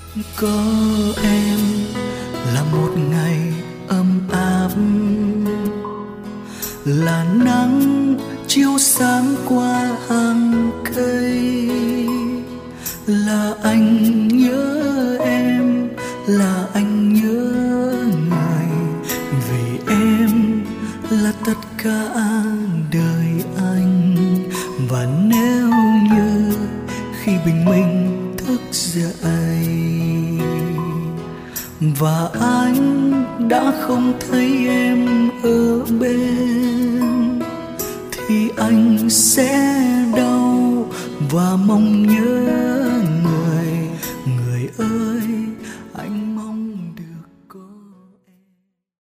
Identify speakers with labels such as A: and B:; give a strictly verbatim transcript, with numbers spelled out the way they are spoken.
A: Có em là một ngày ấm áp, là nắng chiếu sáng qua hàng cây, là anh nhớ em, là anh nhớ người, vì em là tất cả đời anh. Và nếu như khi bình minh thức dậy và anh đã không thấy em ở bên, thì anh sẽ đau và mong nhớ